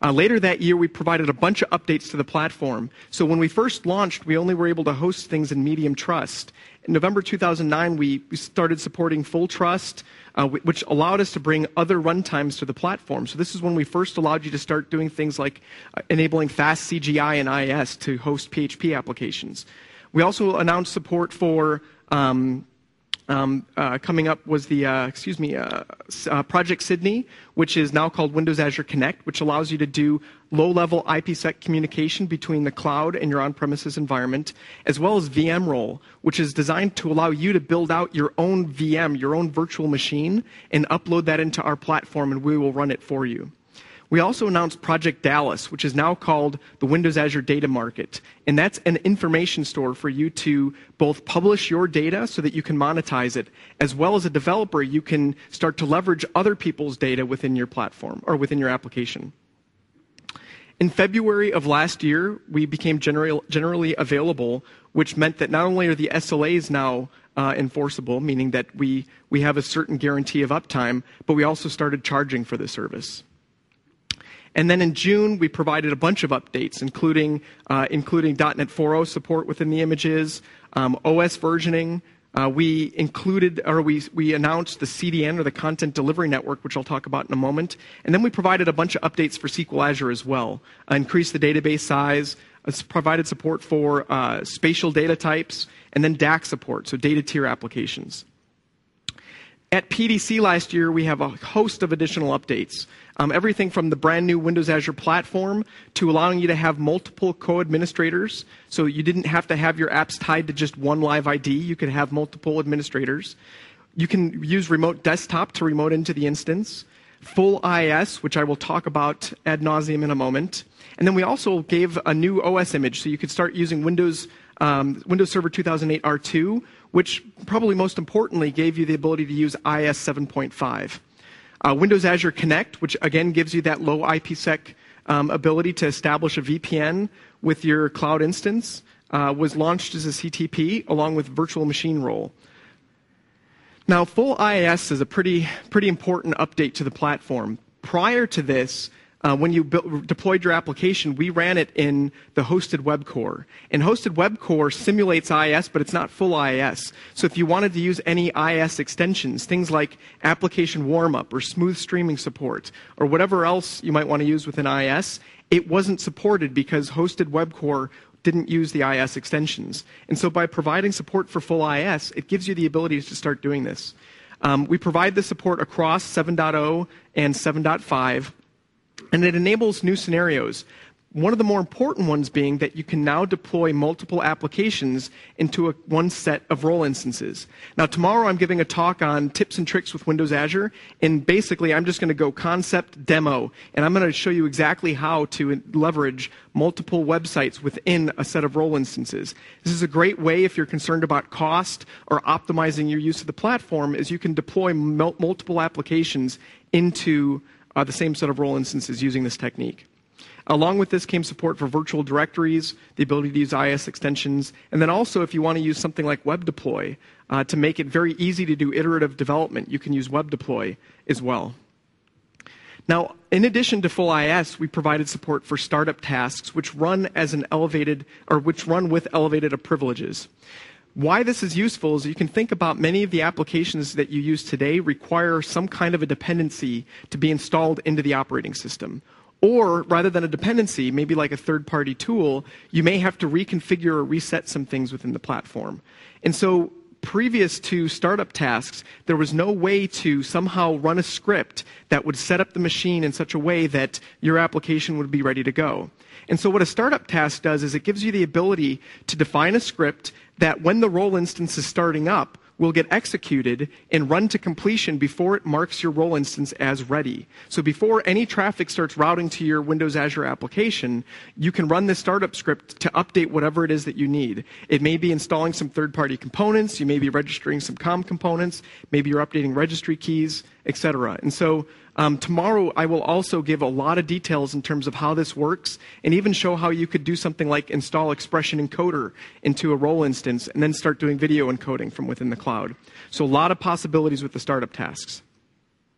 Uh, later that year, we provided a bunch of updates to the platform. So when we first launched, we only were able to host things in medium trust. In November two thousand nine, we, we started supporting full trust, uh, which allowed us to bring other runtimes to the platform. So this is when we first allowed you to start doing things like uh, enabling fast C G I and I S to host P H P applications. We also announced support for um, Um, uh, coming up was the, uh, excuse me, uh, uh, Project Sydney, which is now called Windows Azure Connect, which allows you to do low-level IPsec communication between the cloud and your on-premises environment, as well as V M Role, which is designed to allow you to build out your own V M, your own virtual machine, and upload that into our platform, and we will run it for you. We also announced Project Dallas, which is now called the Windows Azure Data Market. And that's an information store for you to both publish your data so that you can monetize it, as well as a developer, you can start to leverage other people's data within your platform or within your application. In February of last year, we became general, generally available, which meant that not only are the S L As now uh, enforceable, meaning that we, we have a certain guarantee of uptime, but we also started charging for the service. And then in June, we provided a bunch of updates, including uh, including .dot net four point oh support within the images, um, O S versioning. Uh, we included, or we we announced the C D N, or the Content Delivery Network, which I'll talk about in a moment. And then we provided a bunch of updates for S Q L Azure as well. Uh, increased the database size, uh, provided support for uh, spatial data types, and then D A C support, so data tier applications. At P D C last year, we have a host of additional updates. Um, everything from the brand new Windows Azure platform to allowing you to have multiple co-administrators. So you didn't have to have your apps tied to just one live I D. You could have multiple administrators. You can use remote desktop to remote into the instance. Full I S, which I will talk about ad nauseum in a moment. And then we also gave a new O S image, so you could start using Windows, um, Windows Server two thousand eight R two, which probably most importantly gave you the ability to use I S seven point five. Uh, Windows Azure Connect, which again gives you that low IPsec um, ability to establish a V P N with your cloud instance, uh, was launched as a C T P along with Virtual Machine Role. Now, full I I S is a pretty, pretty important update to the platform. Prior to this, Uh, when you built, deployed your application, we ran it in the hosted web core. And hosted web core simulates I I S, but it's not full I I S. So if you wanted to use any I I S extensions, things like application warm-up or smooth streaming support, or whatever else you might want to use within I I S, it wasn't supported because hosted web core didn't use the I I S extensions. And so by providing support for full I I S, it gives you the ability to start doing this. Um, we provide the support across seven point oh and seven point five. And it enables new scenarios. One of the more important ones being that you can now deploy multiple applications into a, one set of role instances. Now, tomorrow I'm giving a talk on tips and tricks with Windows Azure. And basically, I'm just going to go concept, demo. And I'm going to show you exactly how to leverage multiple websites within a set of role instances. This is a great way if you're concerned about cost or optimizing your use of the platform, is you can deploy mul- multiple applications into Uh, the same set of role instances using this technique. Along with this came support for virtual directories, the ability to use I I S extensions, and then also if you want to use something like Web Deploy uh, to make it very easy to do iterative development, you can use Web Deploy as well. Now, in addition to full I I S, we provided support for startup tasks, which run as an elevated, or which run with elevated privileges. Why this is useful is you can think about many of the applications that you use today require some kind of a dependency to be installed into the operating system. Or rather than a dependency, maybe like a third-party tool, you may have to reconfigure or reset some things within the platform. And so previous to startup tasks, there was no way to somehow run a script that would set up the machine in such a way that your application would be ready to go. And so what a startup task does is it gives you the ability to define a script that when the role instance is starting up, will get executed and run to completion before it marks your role instance as ready. So before any traffic starts routing to your Windows Azure application, you can run this startup script to update whatever it is that you need. It may be installing some third-party components, you may be registering some COM components, maybe you're updating registry keys, et cetera. And so um, tomorrow I will also give a lot of details in terms of how this works and even show how you could do something like install Expression Encoder into a role instance and then start doing video encoding from within the cloud. So a lot of possibilities with the startup tasks.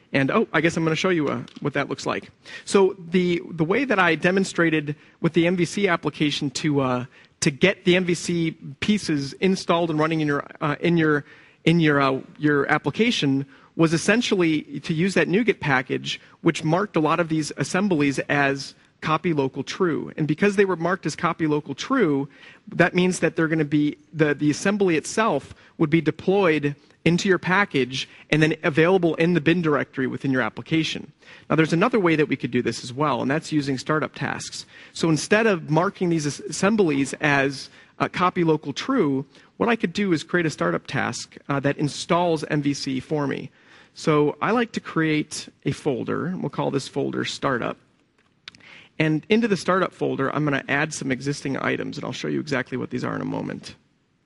And oh, I guess I'm going to show you uh, what that looks like. So the the way that I demonstrated with the M V C application to uh, to get the M V C pieces installed and running in your uh, in your in your uh, your application was essentially to use that NuGet package, which marked a lot of these assemblies as copy local true. And because they were marked as copy local true, that means that they're going to be the the assembly itself would be deployed into your package and then available in the bin directory within your application. Now, there's another way that we could do this as well, and that's using startup tasks. So instead of marking these assemblies as uh, copy local true, what I could do is create a startup task uh, that installs M V C for me. So I like to create a folder, and we'll call this folder startup. And into the startup folder, I'm going to add some existing items, and I'll show you exactly what these are in a moment.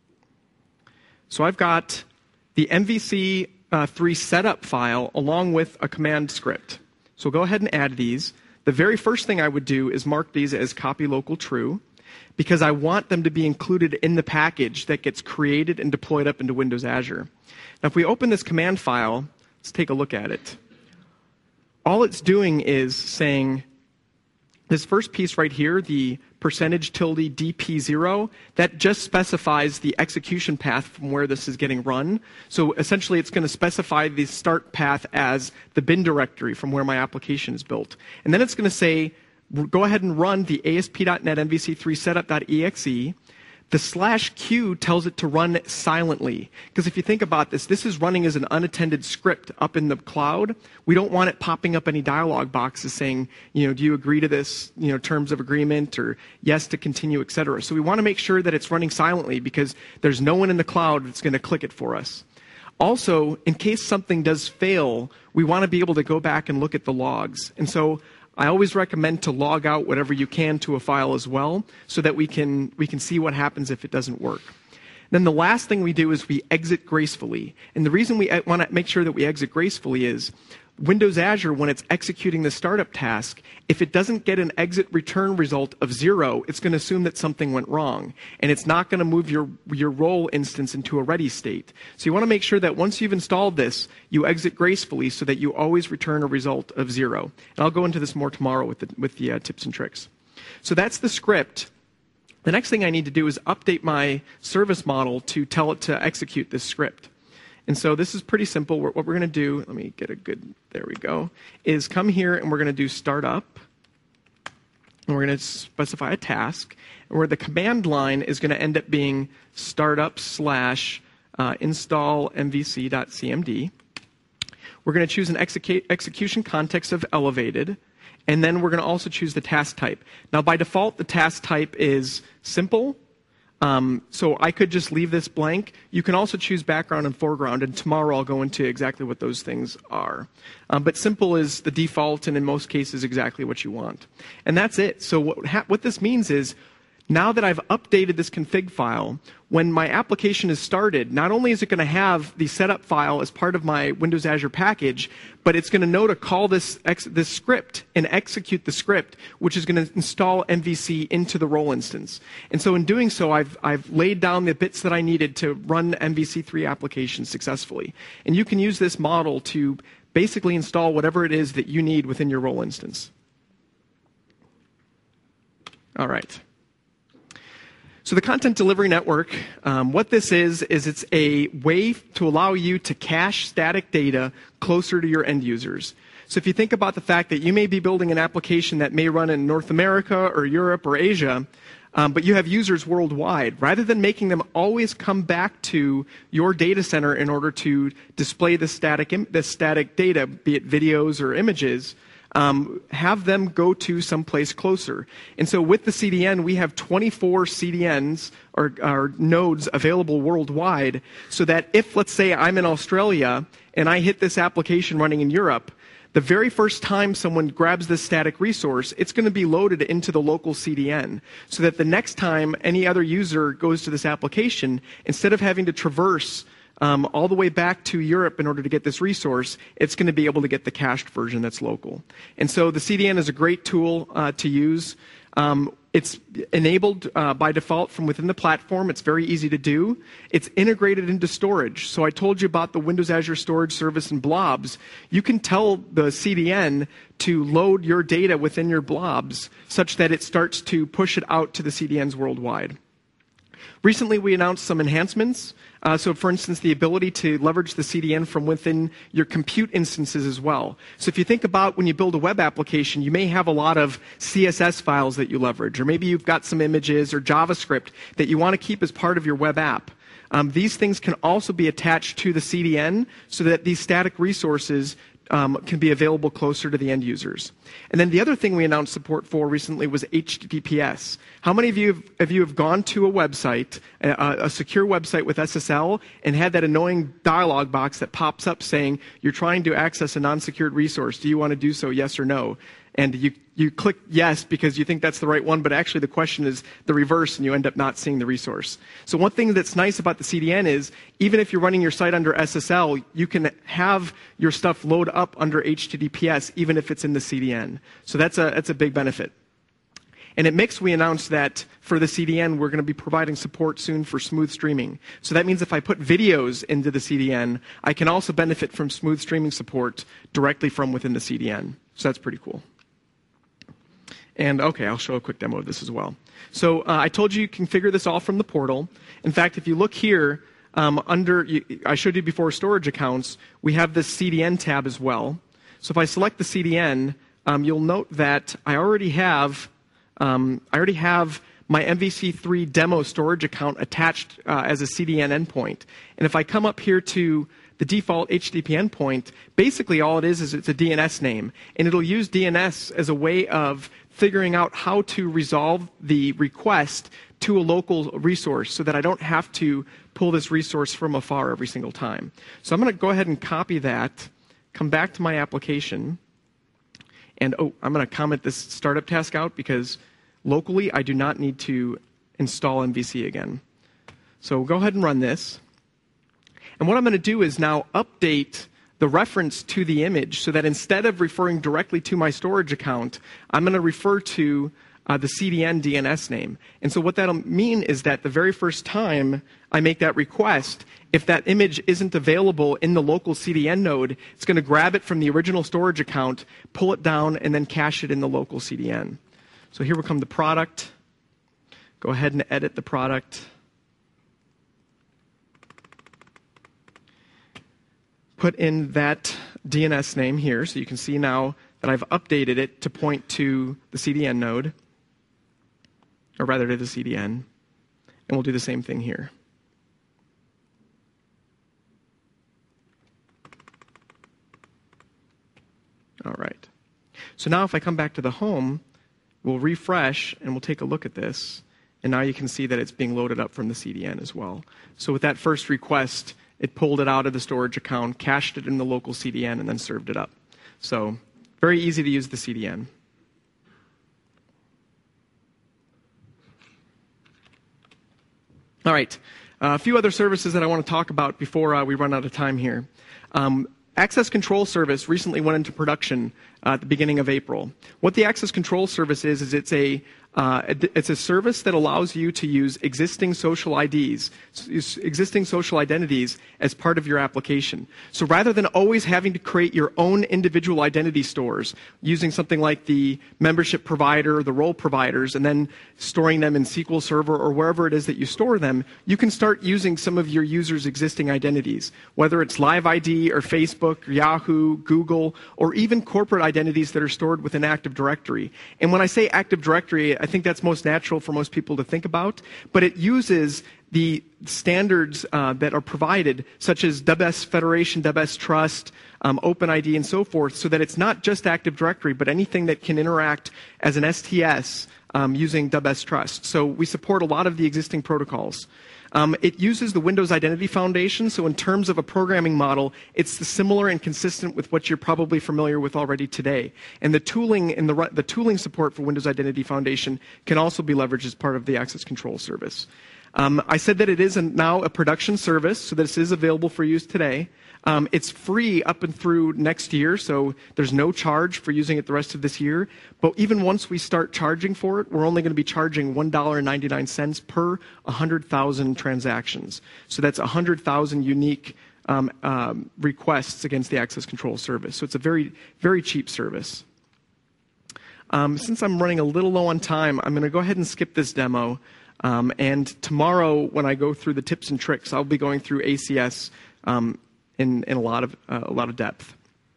So I've got the M V C three uh, setup file along with a command script. So go ahead and add these. The very first thing I would do is mark these as copy local true because I want them to be included in the package that gets created and deployed up into Windows Azure. Now, if we open this command file, let's take a look at it. All it's doing is saying, this first piece right here, the percentage tilde D P zero, that just specifies the execution path from where this is getting run. So essentially, it's going to specify the start path as the bin directory from where my application is built. And then it's going to say, go ahead and run the A S P dot net M V C three setup dot E X E. The slash Q tells it to run silently. Because if you think about this, this is running as an unattended script up in the cloud. We don't want it popping up any dialog boxes saying, you know, do you agree to this, you know, terms of agreement or yes to continue, et cetera. So we want to make sure that it's running silently because there's no one in the cloud that's going to click it for us. Also, in case something does fail, we want to be able to go back and look at the logs. And so I always recommend to log out whatever you can to a file as well so that we can, we can see what happens if it doesn't work. Then the last thing we do is we exit gracefully. And the reason we want to make sure that we exit gracefully is Windows Azure, when it's executing the startup task, if it doesn't get an exit return result of zero, it's going to assume that something went wrong. And it's not going to move your, your role instance into a ready state. So you want to make sure that once you've installed this, you exit gracefully so that you always return a result of zero. And I'll go into this more tomorrow with the, with the uh, tips and tricks. So that's the script. The next thing I need to do is update my service model to tell it to execute this script. And so this is pretty simple. What we're going to do, let me get a good, there we go, is come here and we're going to do startup. And we're going to specify a task. And where the command line is going to end up being startup slash uh, install mvc.cmd. We're going to choose an execu execution context of elevated. And then we're going to also choose the task type. Now, by default, the task type is simple. Um, so I could just leave this blank. You can also choose background and foreground, and tomorrow I'll go into exactly what those things are. Um, but simple is the default, and in most cases, exactly what you want. And that's it. So what, ha what this means is, now that I've updated this config file, when my application is started, not only is it going to have the setup file as part of my Windows Azure package, but it's going to know to call this, ex this script and execute the script, which is going to install M V C into the role instance. And so in doing so, I've, I've laid down the bits that I needed to run M V C three applications successfully. And you can use this model to basically install whatever it is that you need within your role instance. All right. So the Content Delivery Network, um, what this is, is it's a way to allow you to cache static data closer to your end users. So if you think about the fact that you may be building an application that may run in North America or Europe or Asia, um, but you have users worldwide, rather than making them always come back to your data center in order to display the static, the static data, be it videos or images, Um, have them go to someplace closer. And so with the C D N, we have twenty-four C D Ns or, or nodes available worldwide so that if, let's say, I'm in Australia and I hit this application running in Europe, the very first time someone grabs this static resource, it's going to be loaded into the local C D N so that the next time any other user goes to this application, instead of having to traverse Um, all the way back to Europe in order to get this resource, it's going to be able to get the cached version that's local. And so the C D N is a great tool uh, to use. Um, it's enabled uh, by default from within the platform. It's very easy to do. It's integrated into storage. So I told you about the Windows Azure Storage Service and blobs. You can tell the C D N to load your data within your blobs such that it starts to push it out to the C D Ns worldwide. Recently, we announced some enhancements. Uh, so, for instance, the ability to leverage the C D N from within your compute instances as well. So if you think about when you build a web application, you may have a lot of C S S files that you leverage, or maybe you've got some images or JavaScript that you want to keep as part of your web app. Um, these things can also be attached to the C D N so that these static resources Um, can be available closer to the end users. And then the other thing we announced support for recently was H T T P S. How many of you have, of you have gone to a website, a, a secure website with S S L, and had that annoying dialog box that pops up saying, you're trying to access a non-secured resource. Do you want to do so, yes or no? And you, you click yes because you think that's the right one, but actually the question is the reverse, and you end up not seeing the resource. So one thing that's nice about the C D N is, even if you're running your site under S S L, you can have your stuff load up under H T T P S, even if it's in the C D N. So that's a, that's a big benefit. And at Mix, we announced that for the C D N, we're going to be providing support soon for smooth streaming. So that means if I put videos into the C D N, I can also benefit from smooth streaming support directly from within the C D N. So that's pretty cool. And okay, I'll show a quick demo of this as well. So uh, I told you you can configure this all from the portal. In fact, if you look here, um, under you, I showed you before storage accounts, we have this C D N tab as well. So if I select the C D N, um, you'll note that I already have um, I already have my M V C three demo storage account attached uh, as a C D N endpoint. And if I come up here to the default H T T P endpoint, basically all it is is it's a D N S name. And it'll use D N S as a way of figuring out how to resolve the request to a local resource so that I don't have to pull this resource from afar every single time. So I'm going to go ahead and copy that, come back to my application, and oh, I'm going to comment this startup task out because locally I do not need to install M V C again. So we'll go ahead and run this. And what I'm going to do is now update the reference to the image so that instead of referring directly to my storage account, I'm going to refer to uh, the C D N D N S name. And so what that'll mean is that the very first time I make that request, if that image isn't available in the local C D N node, it's going to grab it from the original storage account, pull it down, and then cache it in the local C D N. So here will come the product. Go ahead and edit the product. Put in that D N S name here, so you can see now that I've updated it to point to the C D N node, or rather to the C D N. And we'll do the same thing here. All right. So now if I come back to the home, we'll refresh and we'll take a look at this. And now you can see that it's being loaded up from the C D N as well. So with that first request, it pulled it out of the storage account, cached it in the local C D N, and then served it up. So very easy to use the C D N. All right, uh, a few other services that I want to talk about before uh, we run out of time here. Um, Access Control Service recently went into production uh, at the beginning of April. What the Access Control Service is, is it's a Uh, it's a service that allows you to use existing social I Ds, existing social identities as part of your application. So rather than always having to create your own individual identity stores using something like the membership provider or the role providers and then storing them in S Q L Server or wherever it is that you store them, you can start using some of your users' existing identities, whether it's Live I D or Facebook, or Yahoo, Google, or even corporate identities that are stored within Active Directory. And when I say Active Directory, I think that's most natural for most people to think about, but it uses the standards uh, that are provided, such as W S Federation, W S Trust, um, OpenID, and so forth, so that it's not just Active Directory, but anything that can interact as an S T S um, using W S Trust. So we support a lot of the existing protocols. Um, it uses the Windows Identity Foundation, so in terms of a programming model, it's similar and consistent with what you're probably familiar with already today. And the tooling and the, the tooling support for Windows Identity Foundation can also be leveraged as part of the Access Control Service. Um, I said that it is a, now a production service, so this is available for use today. Um, it's free up and through next year, so there's no charge for using it the rest of this year. But even once we start charging for it, we're only going to be charging one dollar and ninety-nine cents per one hundred thousand transactions. So that's one hundred thousand unique um, um, requests against the access control service. So it's a very, very cheap service. Um, since I'm running a little low on time, I'm going to go ahead and skip this demo. Um, and tomorrow, when I go through the tips and tricks, I'll be going through A C S um, in, in a lot of uh, a lot of depth.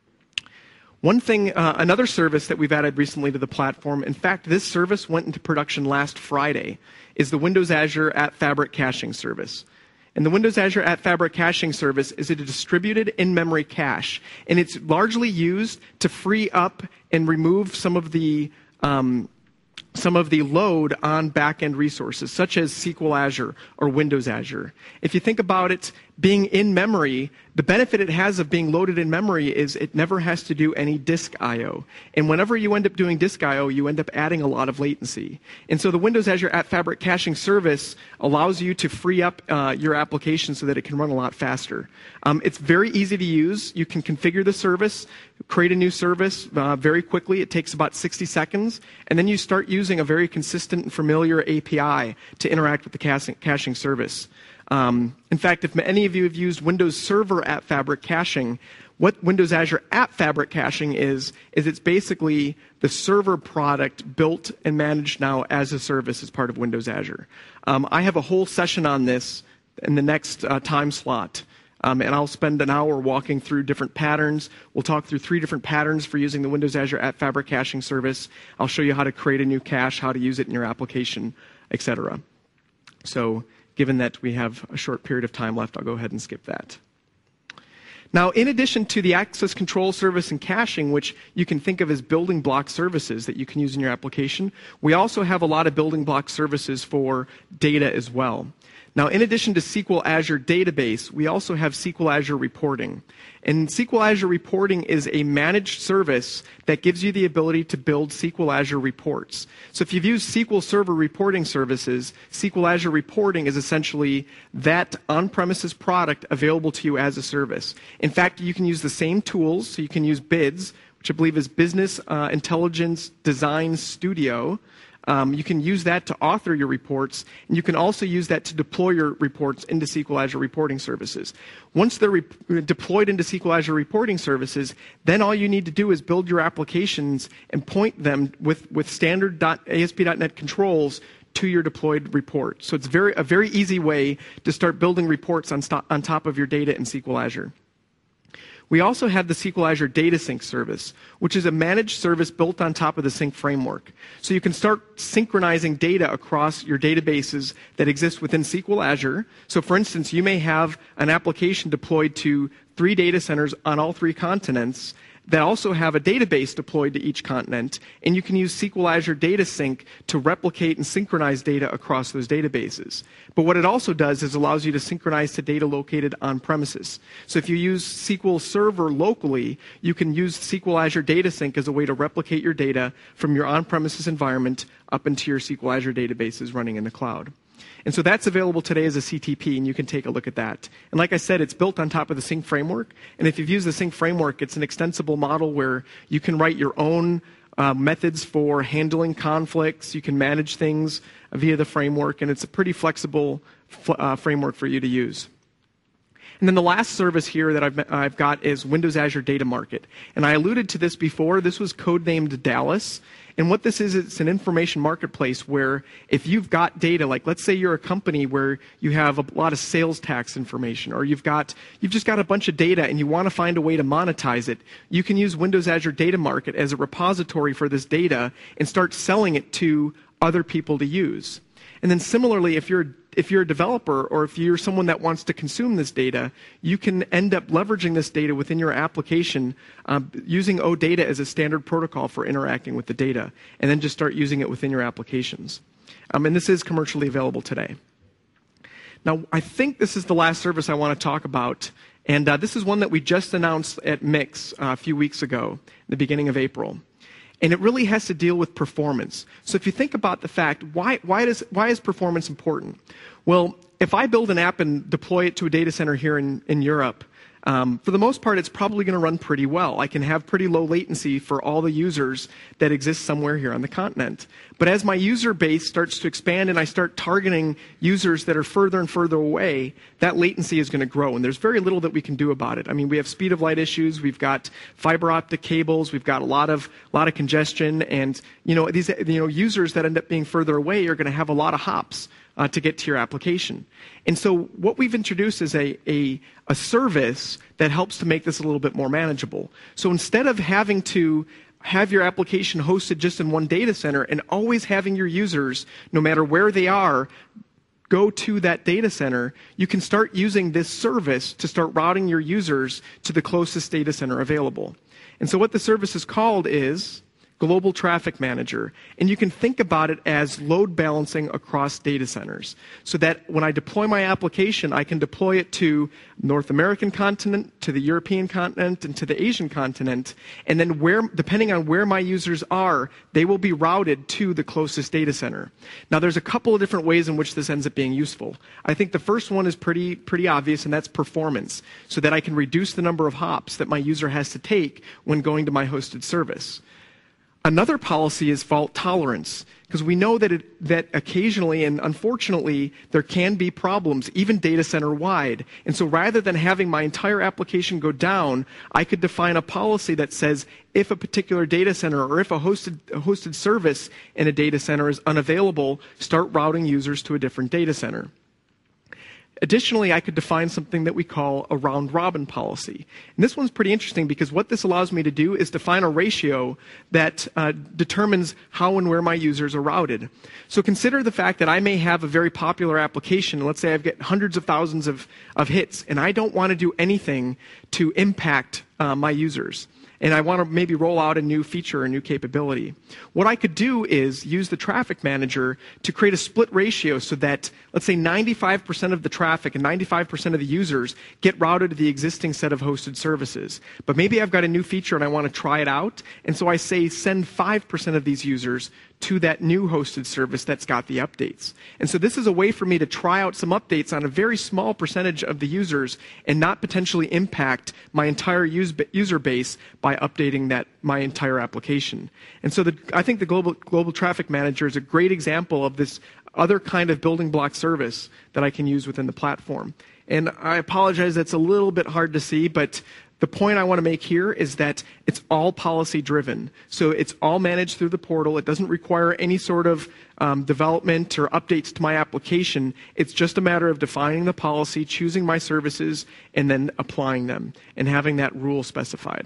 One thing, uh, another service that we've added recently to the platform, in fact, this service went into production last Friday, is the Windows Azure at Fabric Caching service. And the Windows Azure at Fabric Caching service is a distributed in-memory cache, and it's largely used to free up and remove some of the um, some of the load on back-end resources, such as S Q L Azure or Windows Azure. If you think about it being in memory, the benefit it has of being loaded in memory is it never has to do any disk I O. And whenever you end up doing disk I O, you end up adding a lot of latency. And so the Windows Azure at Fabric Caching service allows you to free up uh, your application so that it can run a lot faster. Um, it's very easy to use. You can configure the service, create a new service uh, very quickly. It takes about sixty seconds. And then you start using a very consistent and familiar A P I to interact with the caching, caching service. Um, in fact, if any of you have used Windows Server at Fabric Caching, what Windows Azure at Fabric Caching is, is it's basically the server product built and managed now as a service as part of Windows Azure. Um, I have a whole session on this in the next uh, time slot. Um, and I'll spend an hour walking through different patterns. We'll talk through three different patterns for using the Windows Azure at Fabric Caching service. I'll show you how to create a new cache, how to use it in your application, et cetera. So given that we have a short period of time left, I'll go ahead and skip that. Now, in addition to the access control service and caching, which you can think of as building block services that you can use in your application, we also have a lot of building block services for data as well. Now, in addition to S Q L Azure Database, we also have S Q L Azure Reporting. And S Q L Azure Reporting is a managed service that gives you the ability to build S Q L Azure reports. So if you've used S Q L Server reporting services, S Q L Azure Reporting is essentially that on-premises product available to you as a service. In fact, you can use the same tools. So you can use B I D S, which I believe is Business uh, Intelligence Design Studio. Um, you can use that to author your reports, and you can also use that to deploy your reports into S Q L Azure Reporting Services. Once they're re- deployed into S Q L Azure Reporting Services, then all you need to do is build your applications and point them with, with standard A S P dot net controls to your deployed report. So it's very, a very easy way to start building reports on, st- on top of your data in S Q L Azure. We also have the S Q L Azure Data Sync service, which is a managed service built on top of the Sync framework. So you can start synchronizing data across your databases that exist within S Q L Azure. So for instance, you may have an application deployed to three data centers on all three continents that also have a database deployed to each continent, and you can use S Q L Azure Data Sync to replicate and synchronize data across those databases. But what it also does is allows you to synchronize to data located on premises. So if you use S Q L Server locally, you can use S Q L Azure Data Sync as a way to replicate your data from your on-premises environment up into your S Q L Azure databases running in the cloud. And so that's available today as a C T P, and you can take a look at that. And like I said, it's built on top of the Sync framework. And if you've used the Sync framework, it's an extensible model where you can write your own uh, methods for handling conflicts. You can manage things via the framework, and it's a pretty flexible uh, framework for you to use. And then the last service here that I've, I've got is Windows Azure Data Market. And I alluded to this before. This was codenamed Dallas. And what this is, it's an information marketplace where if you've got data, like let's say you're a company where you have a lot of sales tax information, or you've got, you've just got a bunch of data and you want to find a way to monetize it, you can use Windows Azure Data Market as a repository for this data and start selling it to other people to use. And then similarly, if you're if you're a developer or if you're someone that wants to consume this data, you can end up leveraging this data within your application um, using OData as a standard protocol for interacting with the data, and then just start using it within your applications. Um, and this is commercially available today. Now, I think this is the last service I want to talk about, and uh, this is one that we just announced at Mix uh, a few weeks ago, the beginning of April. And it really has to deal with performance. So if you think about the fact, why, why, does, why is performance important? Well, if I build an app and deploy it to a data center here in, in Europe, Um, for the most part, it's probably going to run pretty well. I can have pretty low latency for all the users that exist somewhere here on the continent. But as my user base starts to expand and I start targeting users that are further and further away, that latency is going to grow. And there's very little that we can do about it. I mean, we have speed of light issues. We've got fiber optic cables. We've got a lot of, lot of congestion. And, you know, these, you know, users that end up being further away are going to have a lot of hops Uh, to get to your application. And so what we've introduced is a, a, a service that helps to make this a little bit more manageable. So instead of having to have your application hosted just in one data center and always having your users, no matter where they are, go to that data center, you can start using this service to start routing your users to the closest data center available. And so what the service is called is Global Traffic Manager. And you can think about it as load balancing across data centers. So that when I deploy my application, I can deploy it to North American continent, to the European continent, and to the Asian continent. And then where, depending on where my users are, they will be routed to the closest data center. Now there's a couple of different ways in which this ends up being useful. I think the first one is pretty, pretty obvious, and that's performance. So that I can reduce the number of hops that my user has to take when going to my hosted service. Another policy is fault tolerance, because we know that, it, that occasionally and unfortunately there can be problems, even data center wide. And so rather than having my entire application go down, I could define a policy that says if a particular data center or if a hosted, a hosted service in a data center is unavailable, start routing users to a different data center. Additionally, I could define something that we call a round-robin policy. And this one's pretty interesting because what this allows me to do is define a ratio that uh, determines how and where my users are routed. So consider the fact that I may have a very popular application. Let's say I've got hundreds of thousands of, of hits, and I don't want to do anything to impact uh, my users. And I want to maybe roll out a new feature, a new capability. What I could do is use the traffic manager to create a split ratio so that, let's say, ninety-five percent of the traffic and ninety-five percent of the users get routed to the existing set of hosted services. But maybe I've got a new feature and I want to try it out, and so I say send five percent of these users to that new hosted service that's got the updates. And so this is a way for me to try out some updates on a very small percentage of the users and not potentially impact my entire use, user base by updating that my entire application. And so the, I think the Global, Global Traffic Manager is a great example of this other kind of building block service that I can use within the platform. And I apologize, that's a little bit hard to see, but the point I want to make here is that it's all policy driven. So it's all managed through the portal. It doesn't require any sort of um, development or updates to my application. It's just a matter of defining the policy, choosing my services, and then applying them and having that rule specified.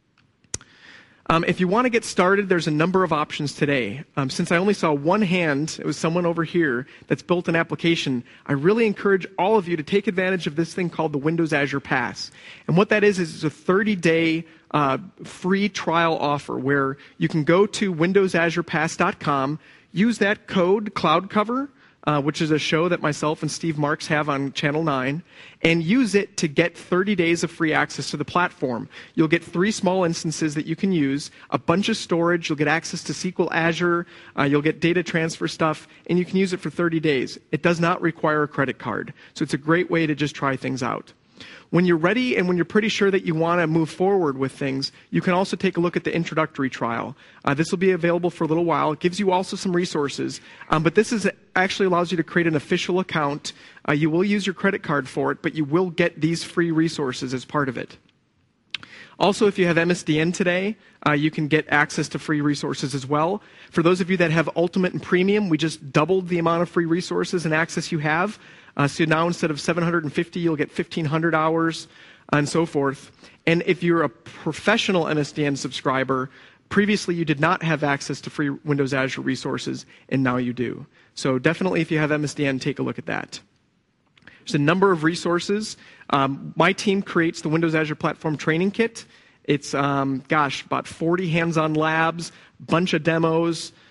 Um, if you want to get started, there's a number of options today. Um, since I only saw one hand, it was someone over here that's built an application, I really encourage all of you to take advantage of this thing called the Windows Azure Pass. And what that is, is it's a thirty-day uh, free trial offer where you can go to windows azure pass dot com, use that code, CloudCover, Uh, which is a show that myself and Steve Marks have on Channel nine, and use it to get thirty days of free access to the platform. You'll get three small instances that you can use, a bunch of storage, you'll get access to S Q L Azure, uh, you'll get data transfer stuff, and you can use it for thirty days. It does not require a credit card, so it's a great way to just try things out. When you're ready and when you're pretty sure that you want to move forward with things, you can also take a look at the introductory trial. Uh, this will be available for a little while. It gives you also some resources, um, but this is actually allows you to create an official account. Uh, you will use your credit card for it, but you will get these free resources as part of it. Also, if you have M S D N today, uh, you can get access to free resources as well. For those of you that have Ultimate and Premium, we just doubled the amount of free resources and access you have. Uh, so now instead of seven hundred fifty, you'll get fifteen hundred hours and so forth. And if you're a professional M S D N subscriber, previously you did not have access to free Windows Azure resources, and now you do. So definitely if you have M S D N, take a look at that. There's a number of resources. Um, my team creates the Windows Azure Platform Training Kit. It's, um, gosh, about forty hands-on labs, bunch of demos,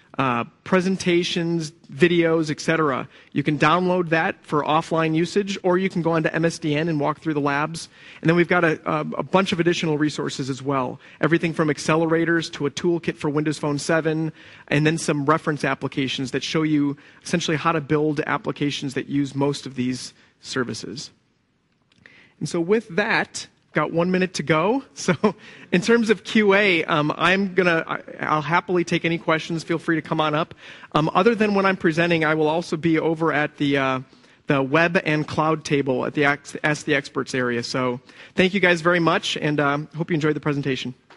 uh, presentations, videos, et cetera. You can download that for offline usage, or you can go onto M S D N and walk through the labs. And then we've got a, a, a bunch of additional resources as well. Everything from accelerators to a toolkit for Windows Phone seven, and then some reference applications that show you essentially how to build applications that use most of these services. And so with that, got one minute to go. So in terms of Q A, um, I'm gonna, I'll happily take any questions. Feel free to come on up. Um, other than when I'm presenting, I will also be over at the, uh, the web and cloud table at the Ask the Experts area. So thank you guys very much, and um, hope you enjoyed the presentation.